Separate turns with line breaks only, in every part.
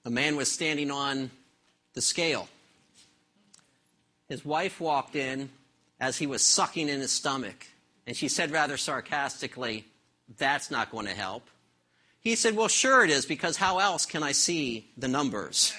A man was standing on the scale. His wife walked in as he was sucking in his stomach, and she said rather sarcastically, "That's not going to help." He said, "Well, sure it is, because how else can I see the numbers?"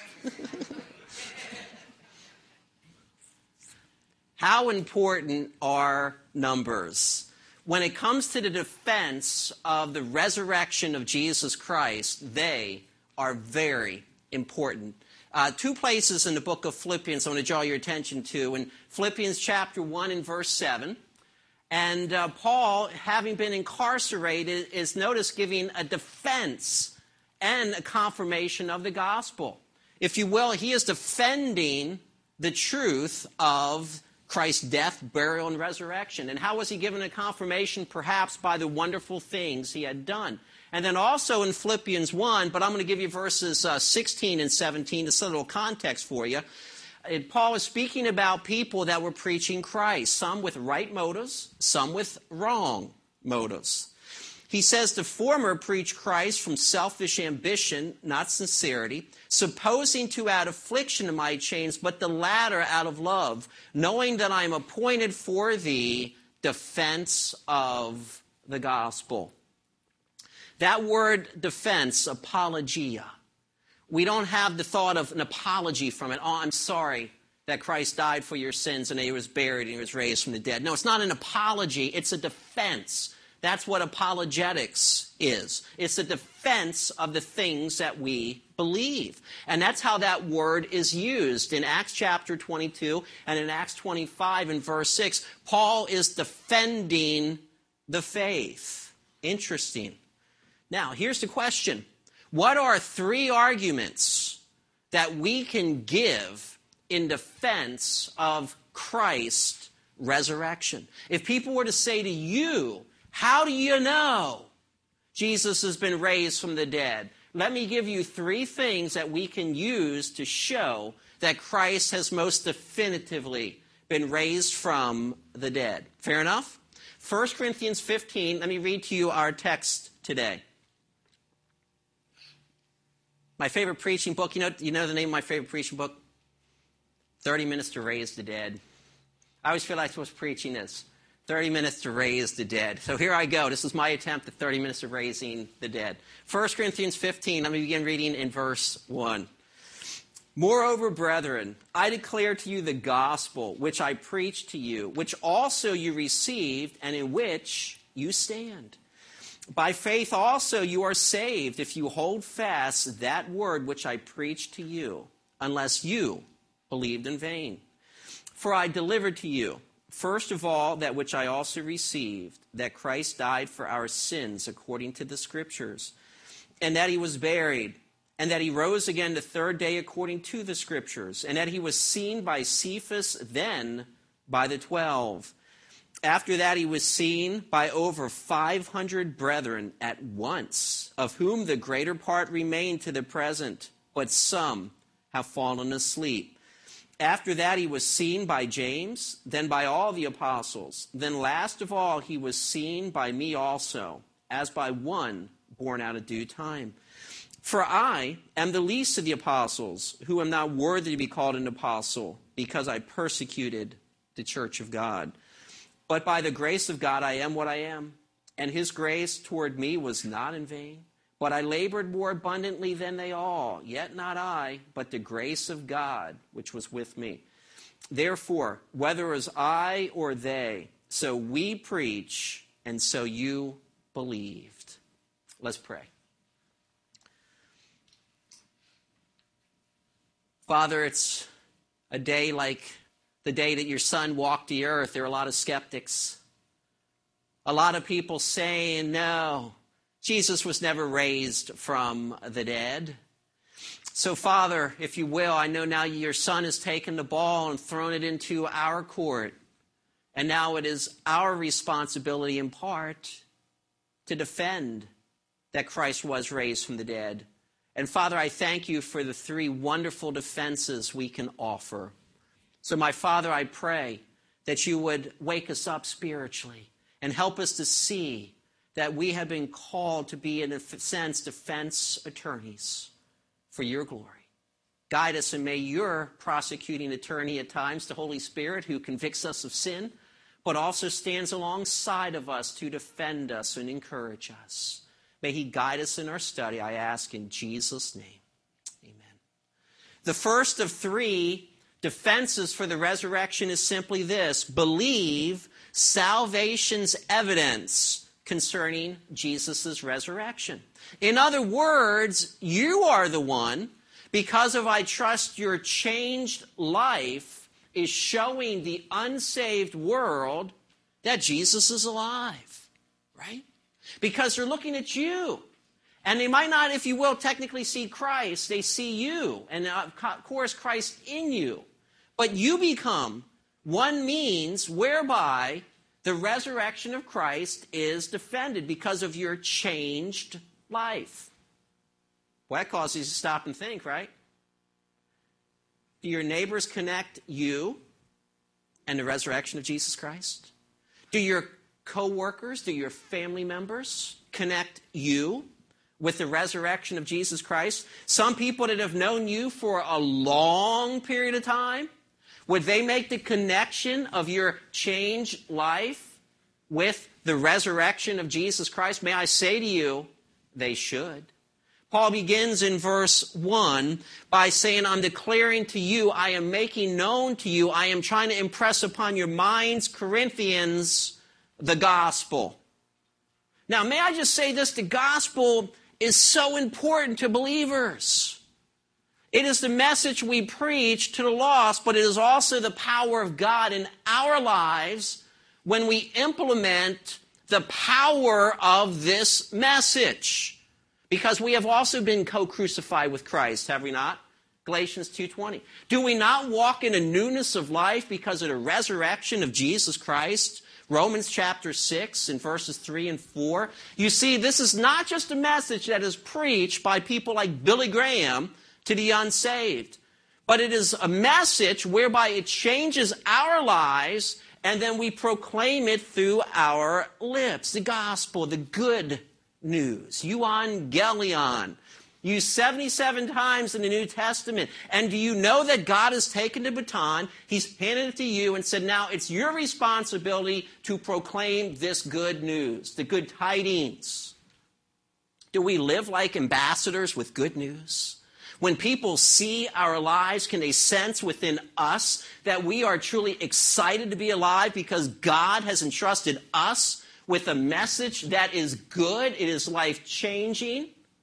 How important are numbers? When it comes to the defense of the resurrection of Jesus Christ, they are very important. Two places in the book of Philippians I want to draw your attention to. In Philippians chapter 1 and verse 7, and Paul, having been incarcerated, is noticed giving a defense and a confirmation of the gospel. If you will, he is defending the truth of Christ's death, burial, and resurrection. And how was he given a confirmation? Perhaps by the wonderful things he had done. And then also in Philippians 1, but I'm going to give you verses 16 and 17 to set a little context for you. Paul is speaking about people that were preaching Christ, some with right motives, some with wrong motives. He says the former preach Christ from selfish ambition, not sincerity, supposing to add affliction to my chains, but the latter out of love, knowing that I am appointed for the defense of the gospel. That word defense, apologia, we don't have the thought of an apology from it. Oh, I'm sorry that Christ died for your sins and he was buried and he was raised from the dead. No, it's not an apology, it's a defense. That's what apologetics is. It's a defense of the things that we believe. And that's how that word is used in Acts chapter 22 and in Acts 25 and verse 6. Paul is defending the faith. Interesting. Now, here's the question. What are three arguments that we can give in defense of Christ's resurrection? If people were to say to you, how do you know Jesus has been raised from the dead? Let me give you three things that we can use to show that Christ has most definitively been raised from the dead. Fair enough? 1 Corinthians 15, let me read to you our text today. My favorite preaching book, you know the name of my favorite preaching book? 30 Minutes to Raise the Dead. I always feel like I was preaching this. 30 minutes to raise the dead. So here I go. This is my attempt at 30 minutes of raising the dead. 1 Corinthians 15, let me begin reading in verse 1. Moreover, brethren, I declare to you the gospel which I preached to you, which also you received and in which you stand. By faith also you are saved if you hold fast that word which I preached to you, unless you believed in vain. For I delivered to you, first of all, that which I also received, that Christ died for our sins according to the Scriptures, and that he was buried, and that he rose again the third day according to the Scriptures, and that he was seen by Cephas, then by the 12. After that he was seen by over 500 brethren at once, of whom the greater part remain to the present, but some have fallen asleep. After that he was seen by James, then by all the apostles. Then last of all he was seen by me also, as by one born out of due time. For I am the least of the apostles, who am not worthy to be called an apostle, because I persecuted the church of God. But by the grace of God I am what I am, and his grace toward me was not in vain. But I labored more abundantly than they all, yet not I, but the grace of God which was with me. Therefore, whether it was I or they, so we preach, and so you believed. Let's pray. Father, it's a day like the day that your son walked the earth. There are a lot of skeptics. A lot of people saying, no, Jesus was never raised from the dead. So, Father, if you will, I know now your son has taken the ball and thrown it into our court. And now it is our responsibility in part to defend that Christ was raised from the dead. And Father, I thank you for the three wonderful defenses we can offer. So my Father, I pray that you would wake us up spiritually and help us to see that we have been called to be, in a sense, defense attorneys for your glory. Guide us, and may your prosecuting attorney at times, the Holy Spirit, who convicts us of sin, but also stands alongside of us to defend us and encourage us. May he guide us in our study, I ask in Jesus' name. Amen. The first of three defenses for the resurrection is simply this: believe salvation's evidence concerning Jesus' resurrection. In other words, you are the one, because of I trust your changed life is showing the unsaved world that Jesus is alive, right? Because they're looking at you. And they might not, if you will, technically see Christ. They see you. And of course, Christ in you. But you become one means whereby the resurrection of Christ is defended because of your changed life. Well, that causes you to stop and think, right? Do your neighbors connect you and the resurrection of Jesus Christ? Do your co-workers, do your family members connect you with the resurrection of Jesus Christ? Some people that have known you for a long period of time, would they make the connection of your changed life with the resurrection of Jesus Christ? May I say to you, they should. Paul begins in verse 1 by saying, I'm declaring to you, I am making known to you, I am trying to impress upon your minds, Corinthians, the gospel. Now, may I just say this, the gospel is so important to believers. It is the message we preach to the lost, but it is also the power of God in our lives when we implement the power of this message. Because we have also been co-crucified with Christ, have we not? Galatians 2:20. Do we not walk in a newness of life because of the resurrection of Jesus Christ? Romans chapter 6 and verses 3 and 4. You see, this is not just a message that is preached by people like Billy Graham to the unsaved, but it is a message whereby it changes our lives and then we proclaim it through our lips. The gospel, the good news, euangelion, used 77 times in the New Testament. And do you know that God has taken the baton, he's handed it to you and said, now it's your responsibility to proclaim this good news, the good tidings. Do we live like ambassadors with good news? When people see our lives, can they sense within us that we are truly excited to be alive because God has entrusted us with a message that is good, it is life-changing,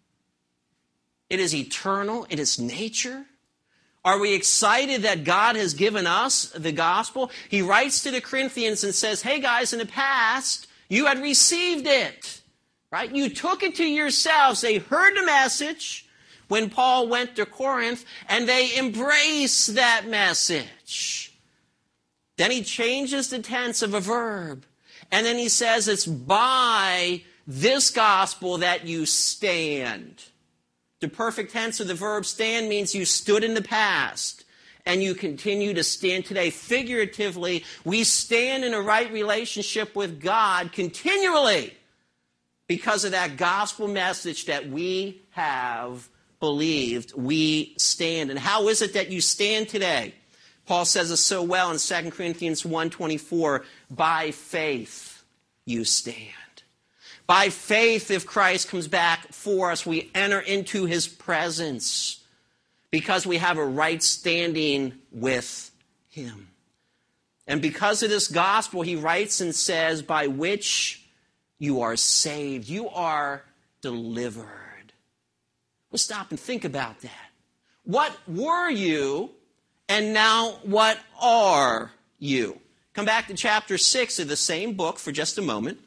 it is eternal, it is nature? Are we excited that God has given us the gospel? He writes to the Corinthians and says, hey guys, in the past, you had received it, right? You took it to yourselves. They heard the message when Paul went to Corinth, and they embraced that message. Then he changes the tense of a verb. And then he says, it's by this gospel that you stand. The perfect tense of the verb stand means you stood in the past and you continue to stand today. Figuratively, we stand in a right relationship with God continually because of that gospel message that we have believed. We stand. And how is it that you stand today? Paul says it so well in 2 Corinthians 1:24, by faith you stand. By faith, if Christ comes back for us, we enter into his presence because we have a right standing with him. And because of this gospel, he writes and says, by which you are saved, you are delivered. Well, stop and think about that. What were you? And now, what are you? Come back to chapter 6 of the same book for just a moment.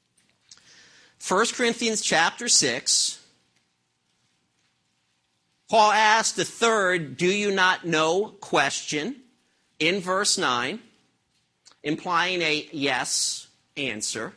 1 Corinthians chapter 6. Paul asked the third, do you not know question in verse 9, implying a yes answer.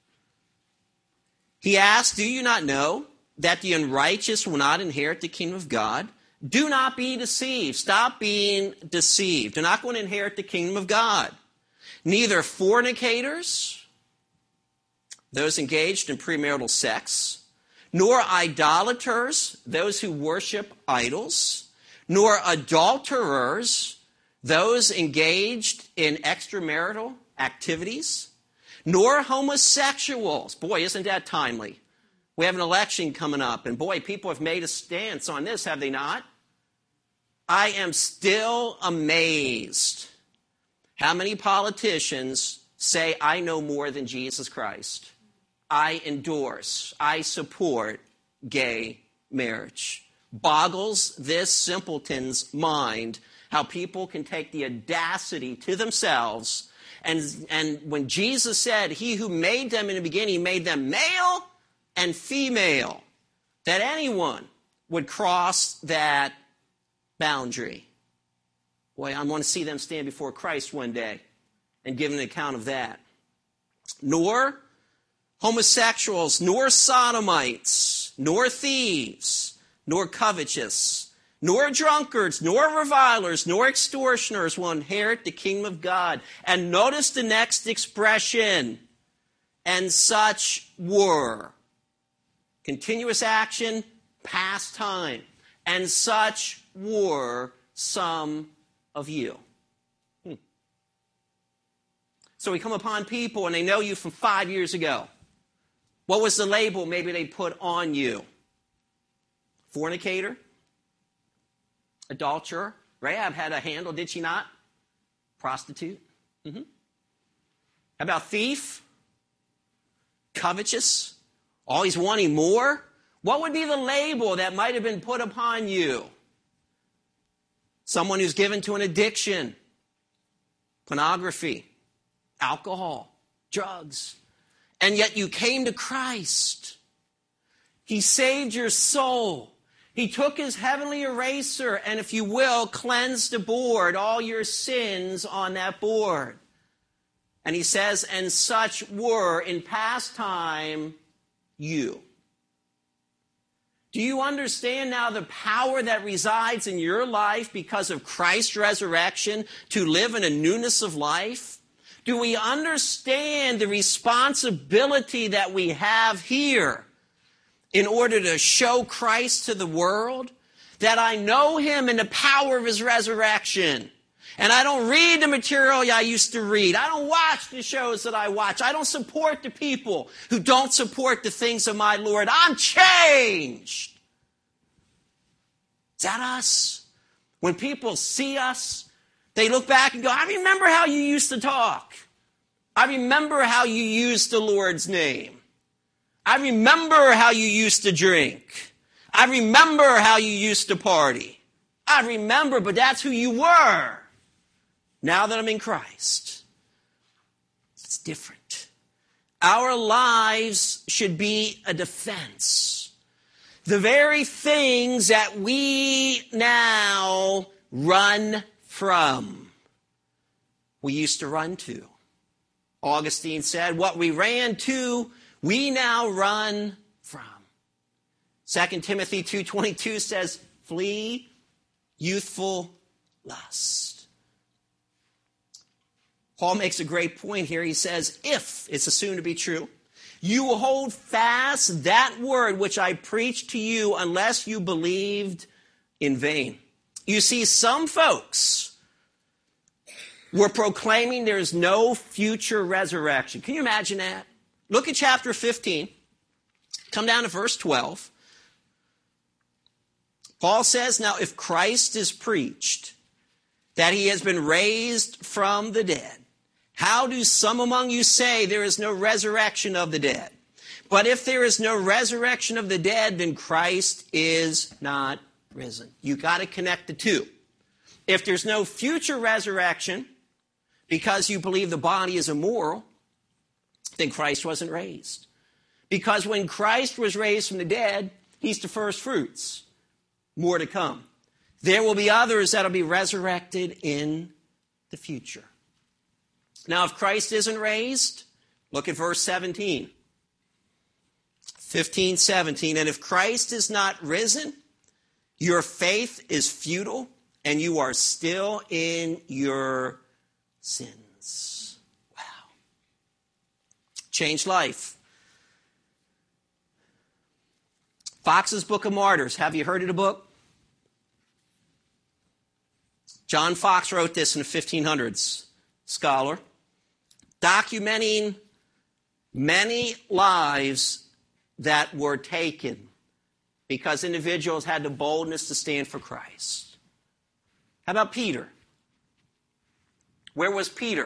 He asked, do you not know that the unrighteous will not inherit the kingdom of God? Do not be deceived. Stop being deceived. They're not going to inherit the kingdom of God. Neither fornicators, those engaged in premarital sex, nor idolaters, those who worship idols, nor adulterers, those engaged in extramarital activities, nor homosexuals. Boy, isn't that timely? We have an election coming up, and boy, people have made a stance on this, have they not? I am still amazed how many politicians say, I know more than Jesus Christ. I endorse, I support gay marriage. Boggles this simpleton's mind how people can take the audacity to themselves. And when Jesus said, he who made them in the beginning made them male and female, that anyone would cross that boundary. Boy, I want to see them stand before Christ one day and give an account of that. Nor homosexuals, nor sodomites, nor thieves, nor covetous, nor drunkards, nor revilers, nor extortioners will inherit the kingdom of God. And notice the next expression, and such were. Continuous action, past time. And such were some of you. So we come upon people and they know you from 5 years ago. What was the label maybe they put on you? Fornicator? Adulterer? Rahab had a handle, did she not? Prostitute? How about thief? Covetous? Always wanting more? What would be the label that might have been put upon you? Someone who's given to an addiction, pornography, alcohol, drugs. And yet you came to Christ. He saved your soul. He took his heavenly eraser and, if you will, cleansed the board, all your sins on that board. And he says, and such were in past time you. Do you understand now the power that resides in your life because of Christ's resurrection to live in a newness of life? Do we understand the responsibility that we have here in order to show Christ to the world? That I know him in the power of his resurrection. And I don't read the material I used to read. I don't watch the shows that I watch. I don't support the people who don't support the things of my Lord. I'm changed. Is that us? When people see us, they look back and go, I remember how you used to talk. I remember how you used the Lord's name. I remember how you used to drink. I remember how you used to party. I remember, but that's who you were. Now that I'm in Christ, it's different. Our lives should be a defense. The very things that we now run from, we used to run to. Augustine said, what we ran to, we now run from. 2 Timothy 2:22 says, flee youthful lust. Paul makes a great point here. He says, if, it's assumed to be true, you will hold fast that word which I preached to you unless you believed in vain. You see, some folks were proclaiming there's no future resurrection. Can you imagine that? Look at chapter 15. Come down to verse 12. Paul says, now if Christ is preached that he has been raised from the dead, how do some among you say there is no resurrection of the dead? But if there is no resurrection of the dead, then Christ is not risen. You got to connect the two. If there's no future resurrection because you believe the body is immoral, then Christ wasn't raised. Because when Christ was raised from the dead, he's the first fruits. More to come. There will be others that will be resurrected in the future. Now, if Christ isn't raised, look at verse 17. 15:17. And if Christ is not risen, your faith is futile, and you are still in your sins. Wow. Changed life. Fox's Book of Martyrs. Have you heard of the book? John Fox wrote this in the 1500s, scholar, documenting many lives that were taken because individuals had the boldness to stand for Christ. How about Peter? Where was Peter?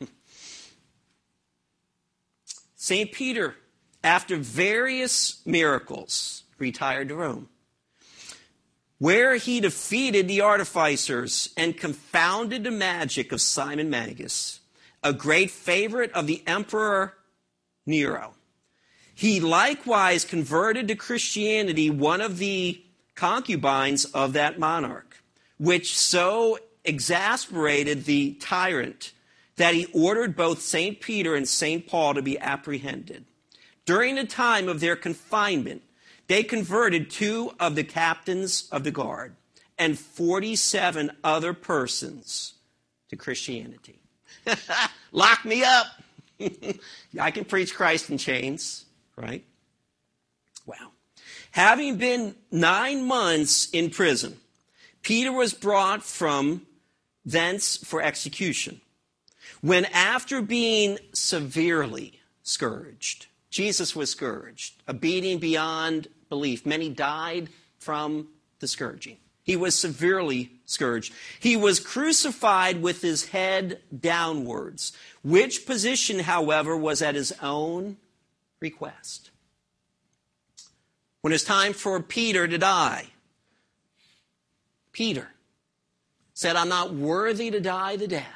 St. Peter, after various miracles, retired to Rome, where he defeated the artificers and confounded the magic of Simon Magus, a great favorite of the Emperor Nero. He likewise converted to Christianity one of the concubines of that monarch, which so exasperated the tyrant that he ordered both St. Peter and St. Paul to be apprehended. During the time of their confinement, they converted 2 of the captains of the guard and 47 other persons to Christianity. Lock me up. I can preach Christ in chains, right? Wow. Having been 9 months in prison, Peter was brought from thence for execution. When after being severely scourged, Jesus was scourged, a beating beyond belief. Many died from the scourging. He was severely scourged. He was crucified with his head downwards, which position, however, was at his own request. When it's time for Peter to die, Peter said, I'm not worthy to die the death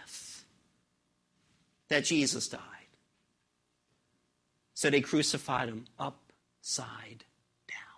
that Jesus died. So they crucified him upside down.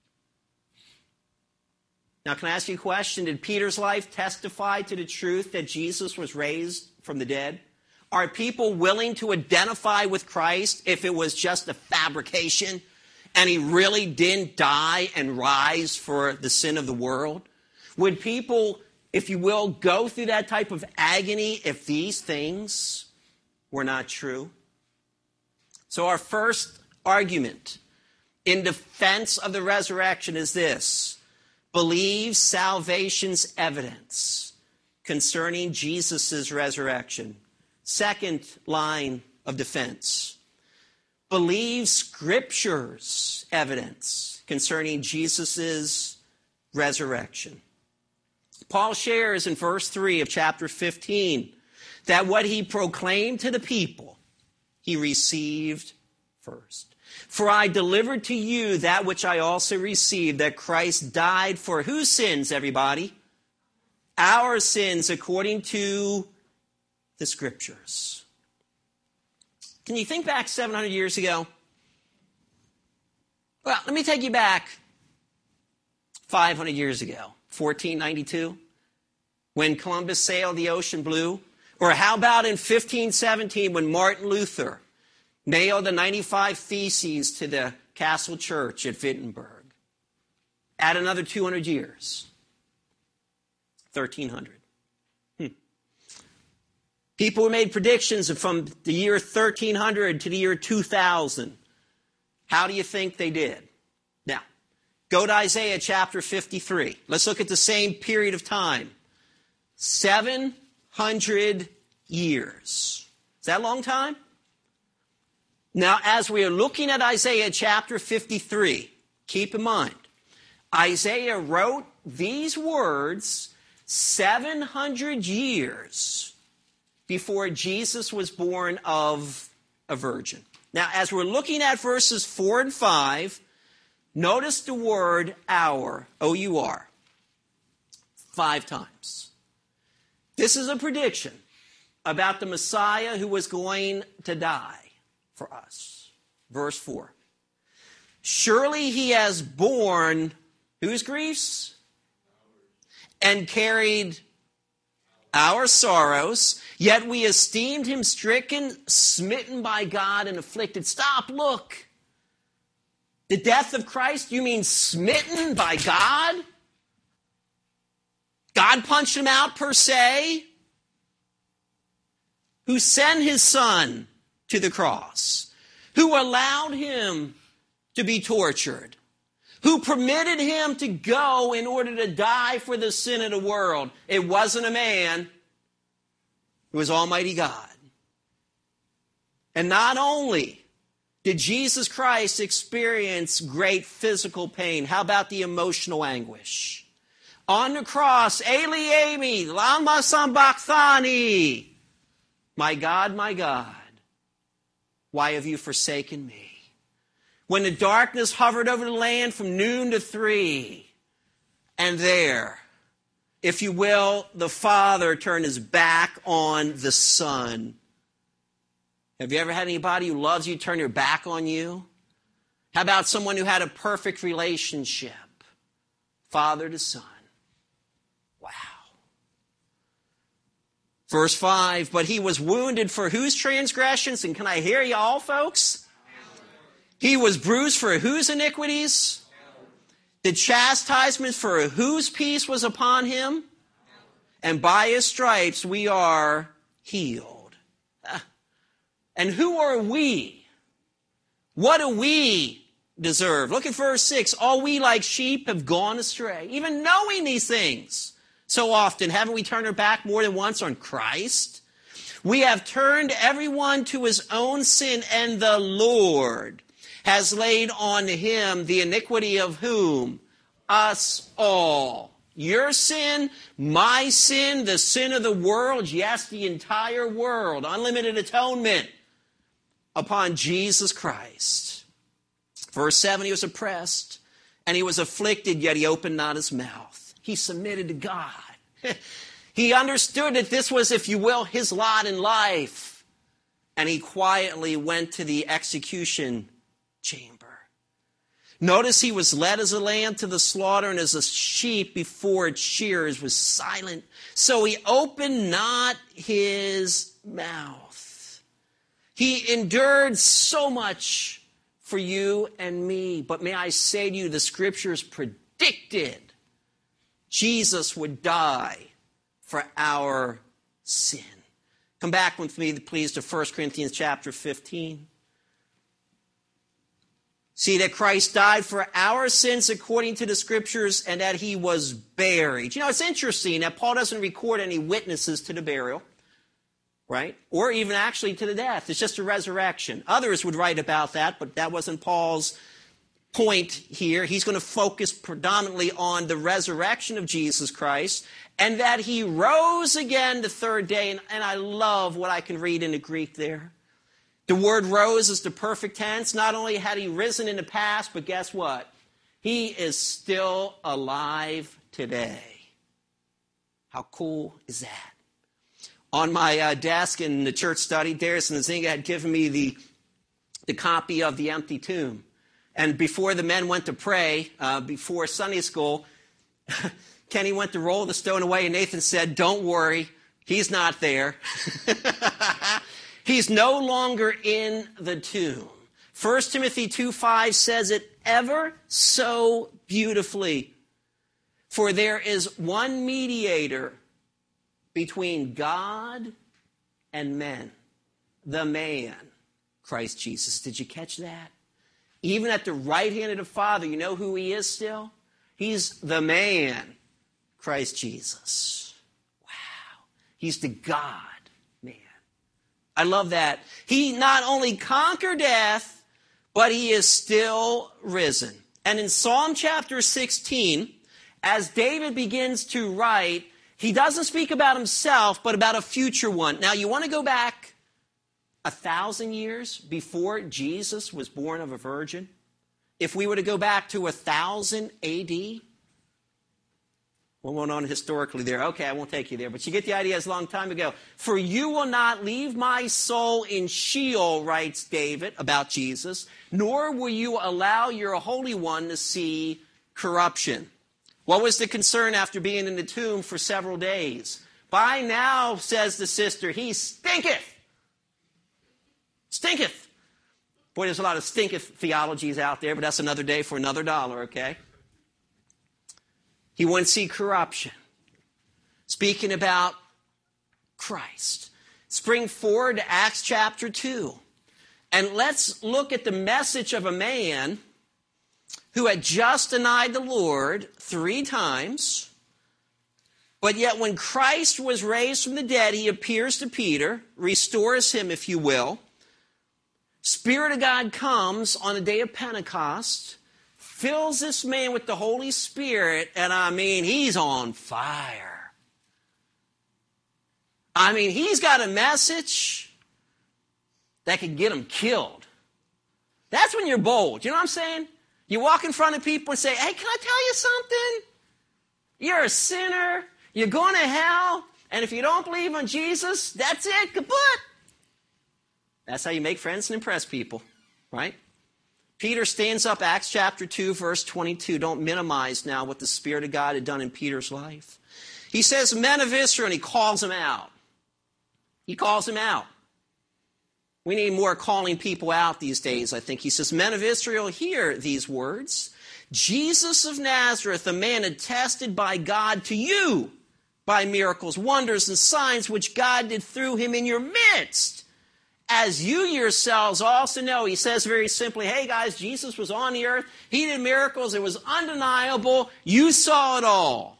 Now, can I ask you a question? Did Peter's life testify to the truth that Jesus was raised from the dead? Are people willing to identify with Christ if it was just a fabrication and he really didn't die and rise for the sin of the world? Would people, if you will, go through that type of agony if these things were not true? So our first argument in defense of the resurrection is this: believe salvation's evidence concerning Jesus' resurrection. Second line of defense: believe Scripture's evidence concerning Jesus' resurrection. Paul shares in verse 3 of chapter 15 that what he proclaimed to the people, he received first. For I delivered to you that which I also received, that Christ died for whose sins, everybody? Our sins, according to the Scriptures. Can you think back 700 years ago? Well, let me take you back 500 years ago, 1492, when Columbus sailed the ocean blue. Or how about in 1517 when Martin Luther nailed the 95 Theses to the Castle Church at Wittenberg? Add another 200 years. 1300. People made predictions from the year 1300 to the year 2000. How do you think they did? Now, go to Isaiah chapter 53. Let's look at the same period of time. 700 years. Is that a long time? Now, as we are looking at Isaiah chapter 53, keep in mind, Isaiah wrote these words 700 years before Jesus was born of a virgin. Now, as we're looking at verses 4 and 5, notice the word hour, O-U-R, 5 times. This is a prediction about the Messiah who was going to die for us. Verse 4. Surely he has borne whose griefs? And carried our sorrows, yet we esteemed him stricken, smitten by God, and afflicted. Stop, look. The death of Christ, you mean smitten by God? God punched him out per se? Who sent his son to the cross? Who allowed him to be tortured? who permitted him to go in order to die for the sin of the world. It wasn't a man. It was Almighty God. And not only did Jesus Christ experience great physical pain, how about the emotional anguish? On the cross, Eli, Eli, lama sabachthani. My God, why have you forsaken me? When the darkness hovered over the land from noon to 3, and there, if you will, the Father turned his back on the Son. Have you ever had anybody who loves you turn their back on you? How about someone who had a perfect relationship? Father to Son. Wow. Verse 5, but he was wounded for whose transgressions? And can I hear you all, folks? He was bruised for whose iniquities? The chastisement for whose peace was upon him? And by his stripes we are healed. And who are we? What do we deserve? Look at verse 6. All we like sheep have gone astray. Even knowing these things, so often, haven't we turned our back more than once on Christ? We have turned everyone to his own sin, and the Lord has laid on him the iniquity of whom? Us all. Your sin, my sin, the sin of the world, yes, the entire world. Unlimited atonement upon Jesus Christ. Verse 7, he was oppressed and he was afflicted, yet he opened not his mouth. He submitted to God. He understood that this was, if you will, his lot in life. And he quietly went to the execution chamber. Notice he was led as a lamb to the slaughter, and as a sheep before its shearers was silent. So he opened not his mouth. He endured so much for you and me. But may I say to you, the scriptures predicted Jesus would die for our sin. Come back with me, please, to 1 Corinthians chapter 15. See that Christ died for our sins according to the scriptures, and that he was buried. You know, it's interesting that Paul doesn't record any witnesses to the burial, right? Or even actually to the death. It's just a resurrection. Others would write about that, but that wasn't Paul's point here. He's going to focus predominantly on the resurrection of Jesus Christ, and that he rose again the third day. And I love what I can read in the Greek there. The word rose is the perfect tense. Not only had he risen in the past, but guess what? He is still alive today. How cool is that? On my desk in the church study, Darius and Zinga had given me the copy of The Empty Tomb. And before the men went to pray, before Sunday school, Kenny went to roll the stone away, and Nathan said, "Don't worry, he's not there." He's no longer in the tomb. 1 Timothy 2:5 says it ever so beautifully. For there is one mediator between God and men, the man, Christ Jesus. Did you catch that? Even at the right hand of the Father, you know who he is still? He's the man, Christ Jesus. Wow. He's the God. I love that. He not only conquered death, but he is still risen. And in Psalm chapter 16, as David begins to write, he doesn't speak about himself, but about a future one. Now, you want to go back 1,000 years before Jesus was born of a virgin? If we were to go back to 1000 A.D., what went on historically there? Okay, I won't take you there, but you get the idea. It's a long time ago. For you will not leave my soul in Sheol, writes David about Jesus, nor will you allow your Holy One to see corruption. What was the concern after being in the tomb for several days? By now, says the sister, he stinketh. Stinketh. Boy, there's a lot of stinketh theologies out there, but that's another day for another dollar, okay? He wouldn't see corruption. Speaking about Christ. Spring forward to Acts chapter 2. And let's look at the message of a man who had just denied the Lord 3 times, but yet when Christ was raised from the dead, he appears to Peter, restores him, if you will. Spirit of God comes on the day of Pentecost, fills this man with the Holy Spirit, and I mean, he's on fire. I mean, he's got a message that could get him killed. That's when you're bold. You know what I'm saying? You walk in front of people and say, hey, can I tell you something? You're a sinner. You're going to hell. And if you don't believe on Jesus, that's it. Kaput. That's how you make friends and impress people, right? Peter stands up, Acts chapter 2, verse 22. Don't minimize now what the Spirit of God had done in Peter's life. He says, men of Israel, and he calls them out. He calls them out. We need more calling people out these days, I think. He says, men of Israel, hear these words. Jesus of Nazareth, a man attested by God to you by miracles, wonders, and signs which God did through him in your midst. As you yourselves also know, he says very simply, hey guys, Jesus was on the earth. He did miracles. It was undeniable. You saw it all.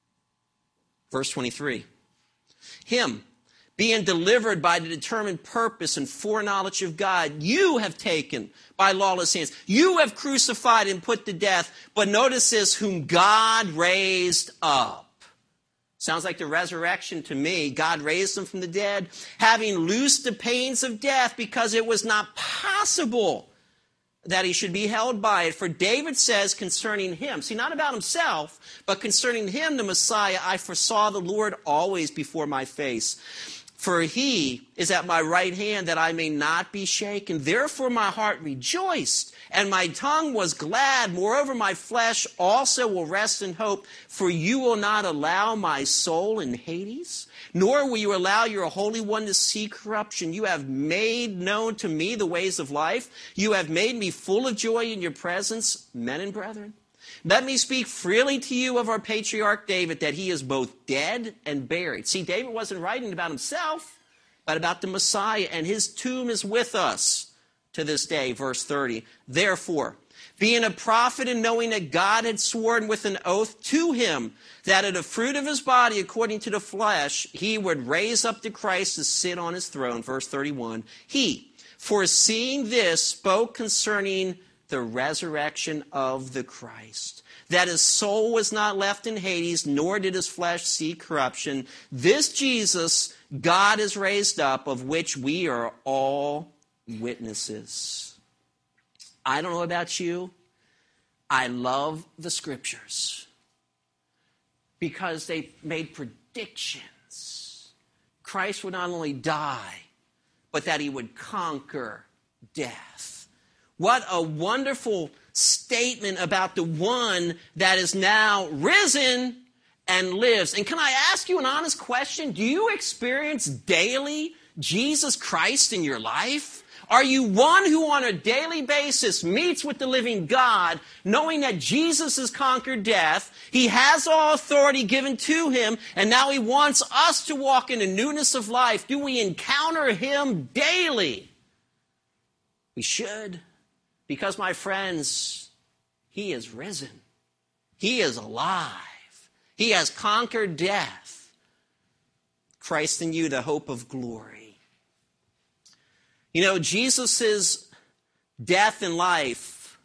Verse 23. Him, being delivered by the determined purpose and foreknowledge of God, you have taken by lawless hands. You have crucified and put to death. But notice this, whom God raised up. Sounds like the resurrection to me. God raised him from the dead, having loosed the pains of death, because it was not possible that he should be held by it. For David says concerning him, see, not about himself, but concerning him, the Messiah, I foresaw the Lord always before my face. For he is at my right hand, that I may not be shaken. Therefore my heart rejoiced, and my tongue was glad. Moreover, my flesh also will rest in hope. For you will not allow my soul in Hades, nor will you allow your Holy One to see corruption. You have made known to me the ways of life. You have made me full of joy in your presence, men and brethren. Let me speak freely to you of our patriarch David, that he is both dead and buried. See, David wasn't writing about himself, but about the Messiah, and his tomb is with us to this day. Verse 30. Therefore, being a prophet and knowing that God had sworn with an oath to him that of the fruit of his body, according to the flesh, he would raise up the Christ to sit on his throne. Verse 31. He, foreseeing this, spoke concerning the resurrection of the Christ, that his soul was not left in Hades, nor did his flesh see corruption. This Jesus God has raised up, of which we are all witnesses. I don't know about you. I love the scriptures because they made predictions. Christ would not only die, but that he would conquer death. What a wonderful statement about the one that is now risen and lives. And can I ask you an honest question? Do you experience daily Jesus Christ in your life? Are you one who on a daily basis meets with the living God, knowing that Jesus has conquered death, he has all authority given to him, and now he wants us to walk in the newness of life? Do we encounter him daily? We should. Because, my friends, he is risen. He is alive. He has conquered death. Christ in you, the hope of glory. You know, Jesus' death and life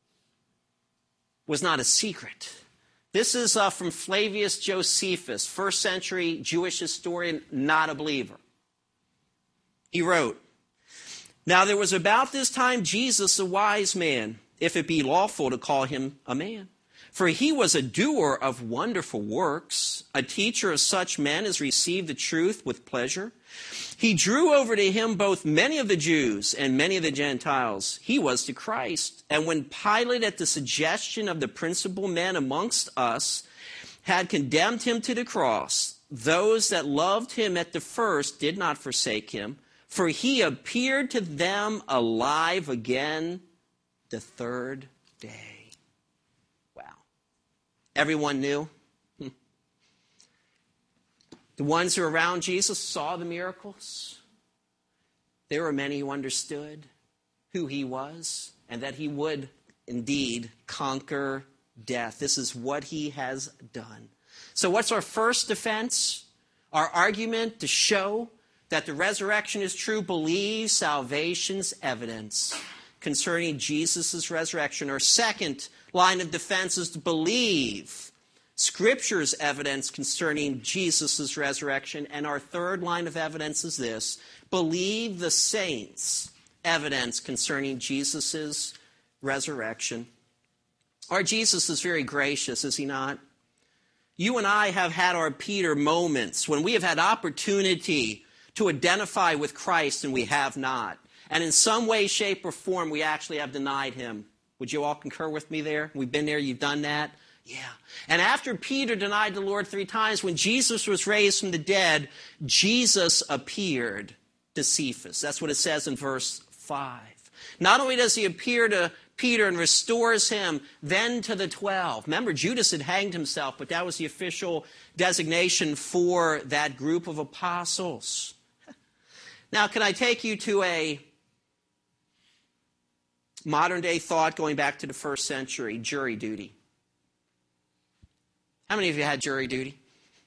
was not a secret. This is from Flavius Josephus, first century Jewish historian, not a believer. He wrote, now there was about this time Jesus a wise man, if it be lawful to call him a man. For he was a doer of wonderful works, a teacher of such men as received the truth with pleasure. He drew over to him both many of the Jews and many of the Gentiles. He was the Christ. And when Pilate, at the suggestion of the principal men amongst us, had condemned him to the cross, those that loved him at the first did not forsake him, for he appeared to them alive again the third day. Wow. Everyone knew. The ones who were around Jesus saw the miracles. There were many who understood who he was and that he would indeed conquer death. This is what he has done. So what's our first defense? Our argument to show that the resurrection is true: believe salvation's evidence concerning Jesus' resurrection. Our second line of defense is to believe Scripture's evidence concerning Jesus' resurrection. And our third line of evidence is this: believe the saints' evidence concerning Jesus' resurrection. Our Jesus is very gracious, is he not? You and I have had our Peter moments when we have had opportunity to identify with Christ and we have not. And in some way, shape, or form, we actually have denied him. Would you all concur with me there? We've been there, you've done that? Yeah. And after Peter denied the Lord 3 times, when Jesus was raised from the dead, Jesus appeared to Cephas. That's what it says in verse 5. Not only does he appear to Peter and restores him, then to the 12. Remember, Judas had hanged himself, but that was the official designation for that group of apostles. Now, can I take you to a modern-day thought going back to the first century? Jury duty. How many of you had jury duty?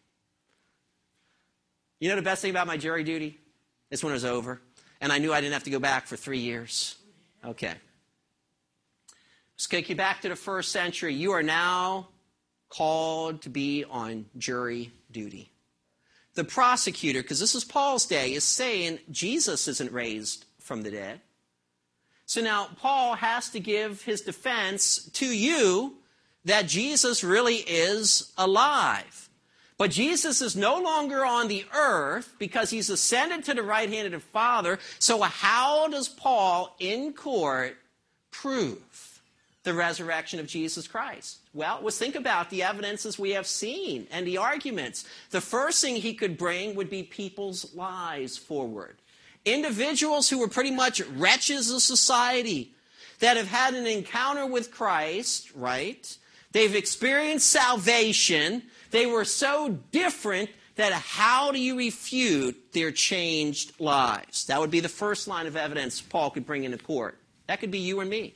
You know the best thing about my jury duty? It's when it was over, and I knew I didn't have to go back for 3 years. Okay. Let's take you back to the first century. You are now called to be on jury duty. The prosecutor, because this is Paul's day, is saying Jesus isn't raised from the dead. So now Paul has to give his defense to you that Jesus really is alive. But Jesus is no longer on the earth because he's ascended to the right hand of the Father. So how does Paul in court prove the resurrection of Jesus Christ? Well, let's think about the evidences we have seen and the arguments. The first thing he could bring would be people's lives forward. Individuals who were pretty much wretches of society that have had an encounter with Christ, right? They've experienced salvation. They were so different that how do you refute their changed lives? That would be the first line of evidence Paul could bring into court. That could be you and me.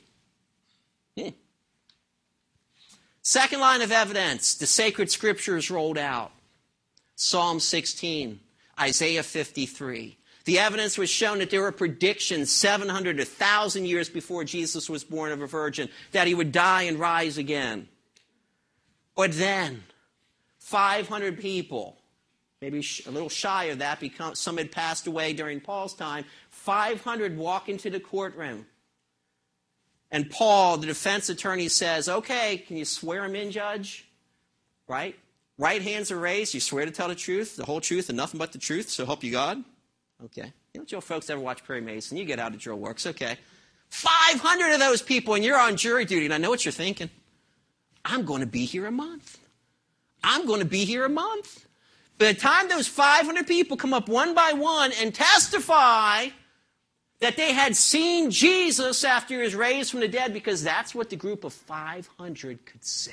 Second line of evidence, the sacred scriptures rolled out. Psalm 16, Isaiah 53. The evidence was shown that there were predictions 700 to 1,000 years before Jesus was born of a virgin that he would die and rise again. But then, 500 people, maybe a little shy of that because some had passed away during Paul's time, 500 walk into the courtroom. And Paul, the defense attorney, says, okay, can you swear him in, judge? Right? Right hands are raised. You swear to tell the truth, the whole truth, and nothing but the truth, so help you God? Okay. You know, Joe folks ever watch Perry Mason? You get how the drill works. Okay. 500 of those people, and you're on jury duty, and I know what you're thinking. I'm going to be here a month. I'm going to be here a month. By the time those 500 people come up one by one and testify that they had seen Jesus after he was raised from the dead, because that's what the group of 500 could say.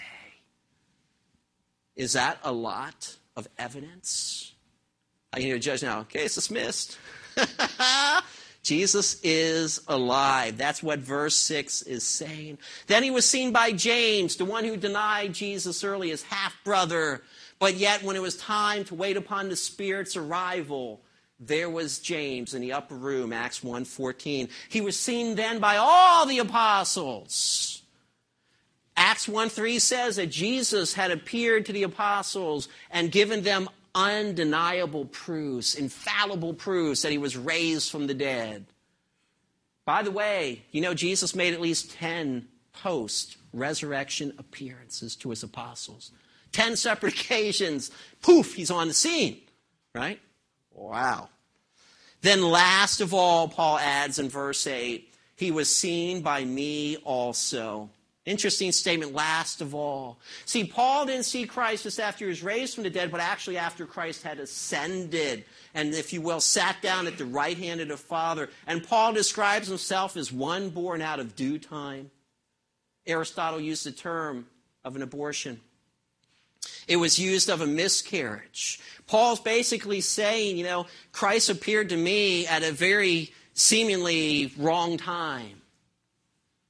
Is that a lot of evidence? I can hear a judge now. Case dismissed. Jesus is alive. That's what verse 6 is saying. Then he was seen by James, the one who denied Jesus early, his half-brother. But yet when it was time to wait upon the Spirit's arrival, there was James in the upper room, Acts 1:14. He was seen then by all the apostles. Acts 1:3 says that Jesus had appeared to the apostles and given them undeniable proofs, infallible proofs that he was raised from the dead. By the way, you know Jesus made at least 10 post-resurrection appearances to his apostles. 10 separate occasions. Poof, he's on the scene. Right? Wow. Then last of all, Paul adds in verse 8, he was seen by me also. Interesting statement, last of all. See, Paul didn't see Christ just after he was raised from the dead, but actually after Christ had ascended and, if you will, sat down at the right hand of the Father. And Paul describes himself as one born out of due time. Aristotle used the term of an abortion. It was used of a miscarriage. Paul's basically saying, you know, Christ appeared to me at a very seemingly wrong time.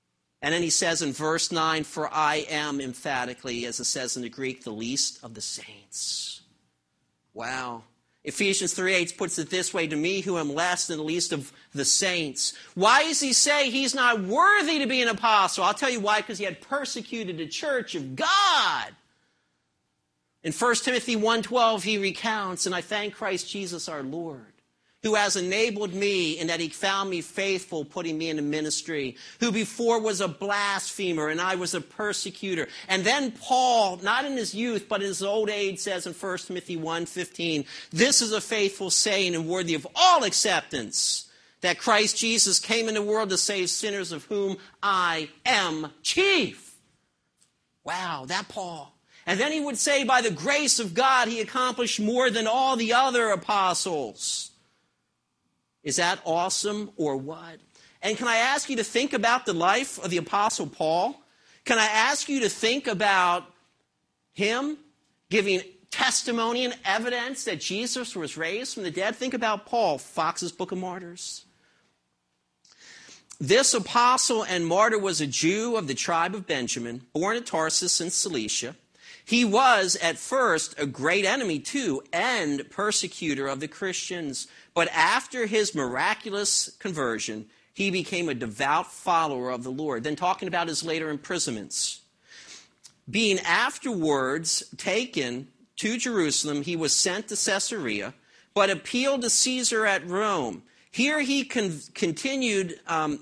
And then he says in verse 9, for I am emphatically, as it says in the Greek, the least of the saints. Wow. Ephesians 3:8 puts it this way, to me who am less than the least of the saints. Why does he say he's not worthy to be an apostle? I'll tell you why, because he had persecuted the church of God. In 1 Timothy 1:12 he recounts, and I thank Christ Jesus our Lord, who has enabled me in that he found me faithful, putting me in the ministry, who before was a blasphemer and I was a persecutor. And then Paul, not in his youth, but in his old age, says in 1 Timothy 1:15, this is a faithful saying and worthy of all acceptance, that Christ Jesus came in the world to save sinners, of whom I am chief. Wow, that Paul. And then he would say, by the grace of God, he accomplished more than all the other apostles. Is that awesome or what? And can I ask you to think about the life of the Apostle Paul? Can I ask you to think about him giving testimony and evidence that Jesus was raised from the dead? Think about Paul, Fox's Book of Martyrs. This apostle and martyr was a Jew of the tribe of Benjamin, born at Tarsus in Cilicia. He was, at first, a great enemy to and persecutor of the Christians. But after his miraculous conversion, he became a devout follower of the Lord. Then talking about his later imprisonments. Being afterwards taken to Jerusalem, he was sent to Caesarea, but appealed to Caesar at Rome. Here he continued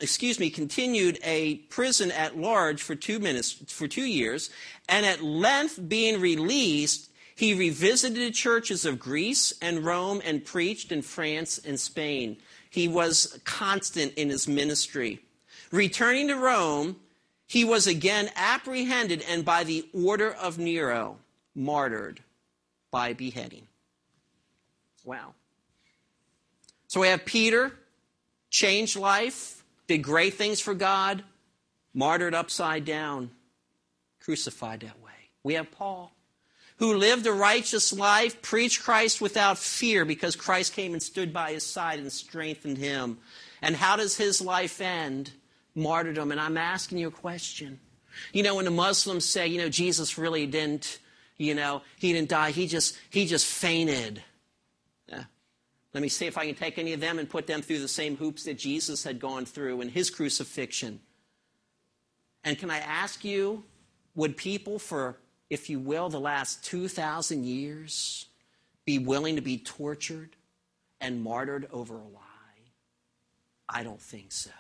a prison at large for 2 years, and at length being released, he revisited the churches of Greece and Rome and preached in France and Spain. He was constant in his ministry. Returning to Rome, he was again apprehended and by the order of Nero, martyred by beheading. Wow. So we have Peter, changed life, did great things for God, martyred upside down, crucified that way. We have Paul, who lived a righteous life, preached Christ without fear because Christ came and stood by his side and strengthened him. And how does his life end? Martyrdom. And I'm asking you a question. You know, when the Muslims say, Jesus really didn't, he didn't die, he just fainted. Let me see if I can take any of them and put them through the same hoops that Jesus had gone through in his crucifixion. And can I ask you, would people for, if you will, the last 2,000 years be willing to be tortured and martyred over a lie? I don't think so.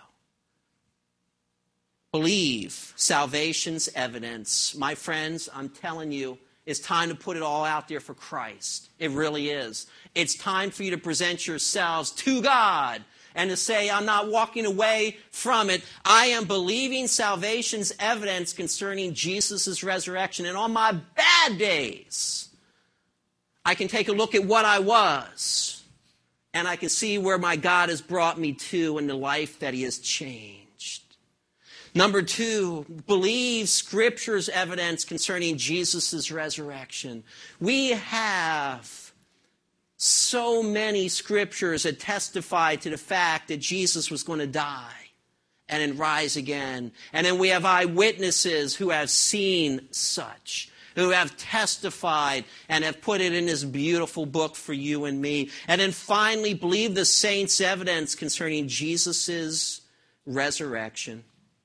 Believe salvation's evidence. My friends, I'm telling you, it's time to put it all out there for Christ. It really is. It's time for you to present yourselves to God and to say, I'm not walking away from it. I am believing salvation's evidence concerning Jesus' resurrection. And on my bad days, I can take a look at what I was, and I can see where my God has brought me to and the life that he has changed. Number 2, believe Scripture's evidence concerning Jesus' resurrection. We have so many Scriptures that testify to the fact that Jesus was going to die and then rise again. And then we have eyewitnesses who have seen such, who have testified and have put it in this beautiful book for you and me. And then finally, believe the saints' evidence concerning Jesus' resurrection.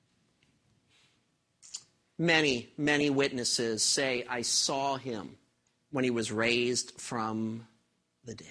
Many, many witnesses say, I saw him when he was raised from the dead.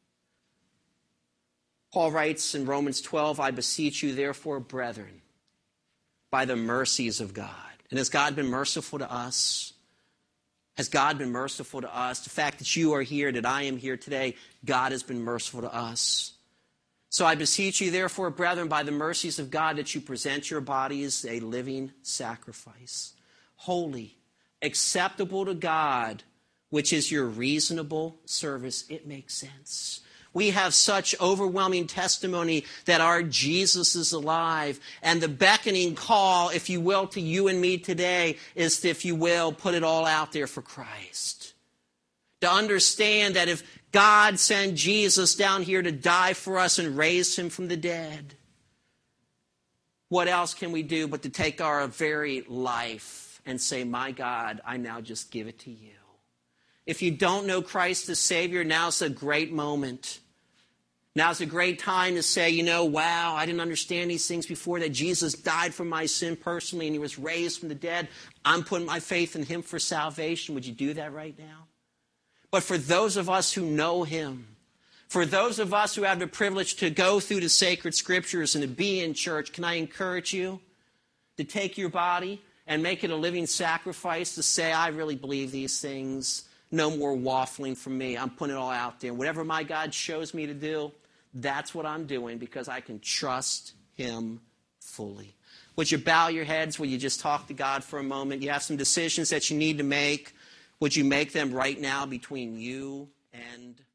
Paul writes in Romans 12, I beseech you, therefore, brethren, by the mercies of God. And has God been merciful to us? Has God been merciful to us? The fact that you are here, that I am here today, God has been merciful to us. So I beseech you, therefore, brethren, by the mercies of God, that you present your bodies a living sacrifice, holy, acceptable to God, which is your reasonable service. It makes sense. We have such overwhelming testimony that our Jesus is alive. And the beckoning call, if you will, to you and me today is to, if you will, put it all out there for Christ. To understand that if God sent Jesus down here to die for us and raised him from the dead, what else can we do but to take our very life and say, my God, I now just give it to you. If you don't know Christ as Savior, now's a great moment. Now's a great time to say, wow, I didn't understand these things before, that Jesus died for my sin personally and he was raised from the dead. I'm putting my faith in him for salvation. Would you do that right now? But for those of us who know him, for those of us who have the privilege to go through the sacred scriptures and to be in church, can I encourage you to take your body and make it a living sacrifice, to say, I really believe these things. No more waffling from me. I'm putting it all out there. Whatever my God shows me to do, that's what I'm doing, because I can trust him fully. Would you bow your heads? Will you just talk to God for a moment? You have some decisions that you need to make. Would you make them right now between you and